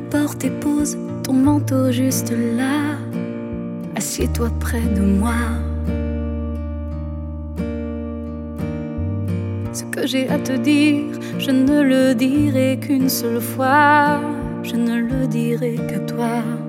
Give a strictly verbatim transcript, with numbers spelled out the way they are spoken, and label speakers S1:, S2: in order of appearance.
S1: porte et pose ton manteau juste là. Assieds-toi près de moi. Ce que j'ai à te dire, je ne le dirai qu'une seule fois. Je ne le dirai qu'à toi.